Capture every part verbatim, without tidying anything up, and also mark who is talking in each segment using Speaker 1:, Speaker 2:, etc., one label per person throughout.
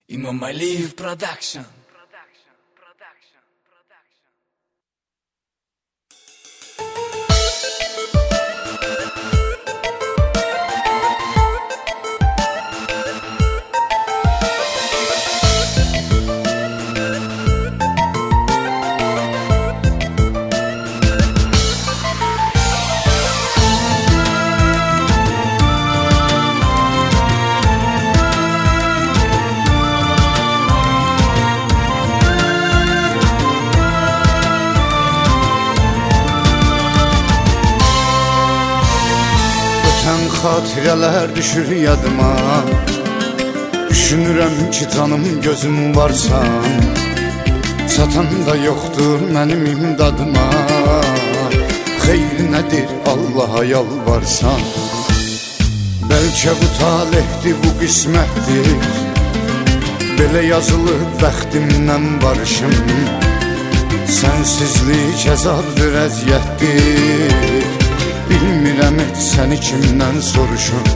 Speaker 1: İmam Aliyev Production.
Speaker 2: Xatirələr düşür yadıma, düşünürəm ki canım gözüm varsan, çatan da yoxdur mənim imdadıma. Xeyr nədir Allaha yalvarsan, bəlkə bu talihdir, bu qismətdir, belə yazılıb bəxtimdən barışım. Sənsizlik əzabdır, əziyyətdir, bilmirəm et səni kimdən soruşum.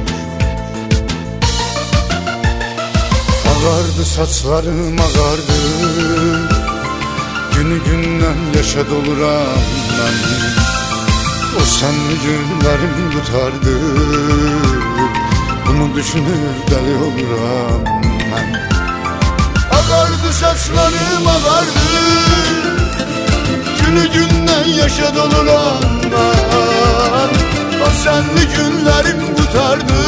Speaker 2: Ağardı saçlarım, ağardı, günü gündən yaşa doluram mən. O sənli günlərim qutardı, bunu düşünür dəli oluram mən. Ağardı saçlarım, ağardı, günü gündən yaşa doluram mən. O sənli günlərim qutardı,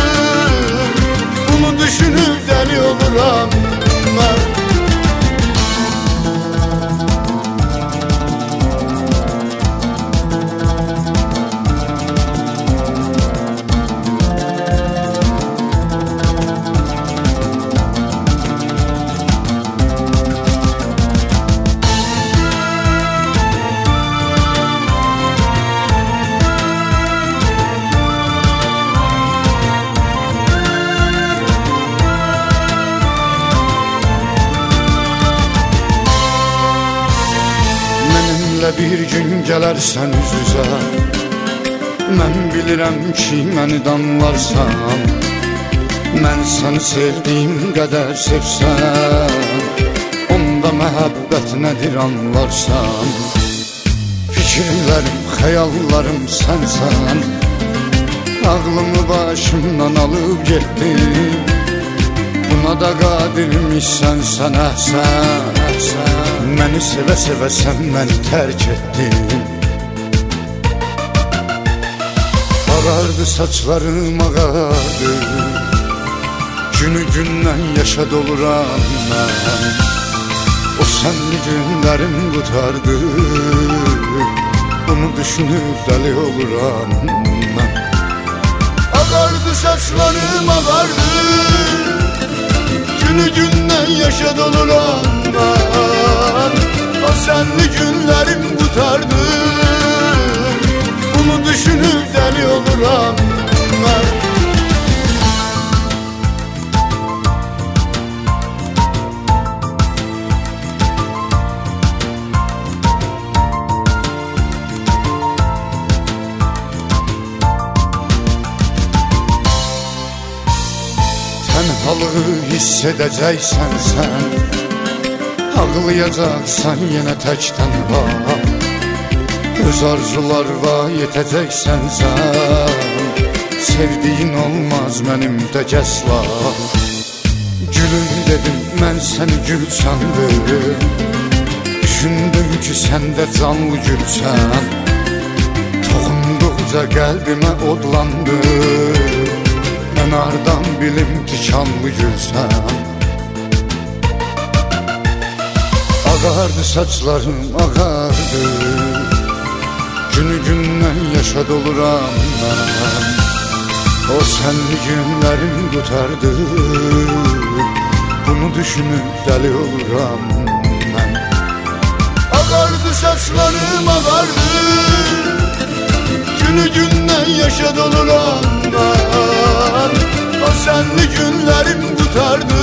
Speaker 2: bunu düşünüp deli oluram mən. Bir gün gələrsən üz-üzə, mən bilirəm ki məni danlarsan. Mən səni sevdiyim qədər sevsən, onda məhəbbət nədir anlarsan. Fikirlərim, xəyallarım sənsən, ağlımı başımdan alıb getdin. Buna da qadirmişsən sən əhsən, əhsən. Məni sevə-sevə sən məni tərk etdin. Ağardı saçlarım, ağardı, günü gündən yaşa doluram mən. O sənli günlərim qutardı, bunu düşünüp dəli oluram mən. Ağardı saçlarım, ağardı, günü gündən yaşa doluram mən. O sənli günlərim qutardı, bunu düşünüp dəli oluram mən. Tənhalığı hiss edəcəksən sən, ağlayacaqsan yenə tək tənha. Öz arzularva yetəcəksən sən, sevdiyin olmaz mənim tək əsla. Gülüm dedim, mən səni gül sandım, düşündüm ki sən də canlı gülsən. Toxunduqca qəlbimə odlandı, mən hardan bilim tikanlı gülsən. Ağardı saçlarım, ağardı, günü gündən yaşa doluram mən. O sənli günlərim qutardı, bunu düşünüp dəli oluram mən. Ağardı saçlarım, ağardı, günü gündən yaşa doluram mən. O sənli günlərim qutardı,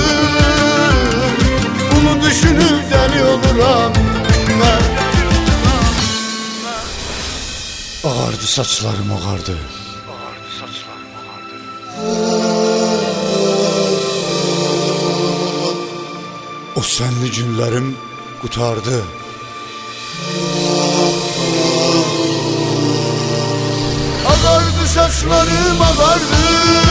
Speaker 2: bunu düşünüp dəli oluram mən. Ağardı saçlarım, ağardı. Ağardı saçlarım, ağardı. senli günlerim qutardı. Ağardı saçlarım ağardı,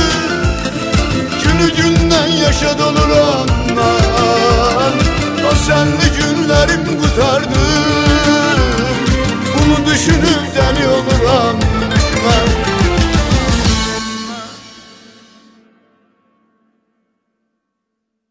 Speaker 2: günü gündən yaşa doluram mən. O senli günlerim qutardı, bunu düşünüp deli oluram.